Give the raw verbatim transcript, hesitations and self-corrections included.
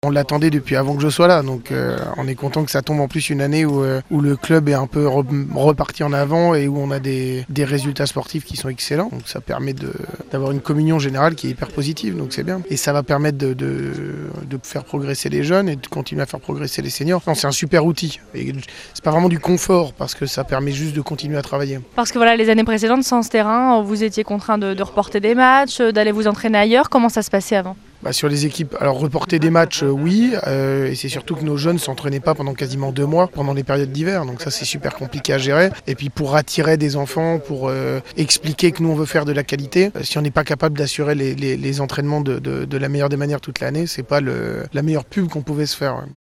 On l'attendait depuis avant que je sois là, donc euh, on est content que ça tombe en plus une année où, euh, où le club est un peu re reparti en avant et où on a des, des résultats sportifs qui sont excellents. Donc ça permet d'avoir une communion générale qui est hyper positive, donc c'est bien. Et ça va permettre de, de, de faire progresser les jeunes et de continuer à faire progresser les seniors. C'est un super outil. C'est pas vraiment du confort parce que ça permet juste de continuer à travailler. Parce que voilà, les années précédentes, sans ce terrain, vous étiez contraint de, de reporter des matchs, d'aller vous entraîner ailleurs. Comment ça se passait avant ? Bah sur les équipes, alors reporter des matchs, euh, oui, euh, et c'est surtout que nos jeunes ne s'entraînaient pas pendant quasiment deux mois, pendant les périodes d'hiver, donc ça c'est super compliqué à gérer. Et puis pour attirer des enfants, pour euh, expliquer que nous on veut faire de la qualité, si on n'est pas capable d'assurer les, les, les entraînements de, de, de la meilleure des manières toute l'année, c'est pas le, la meilleure pub qu'on pouvait se faire. Ouais.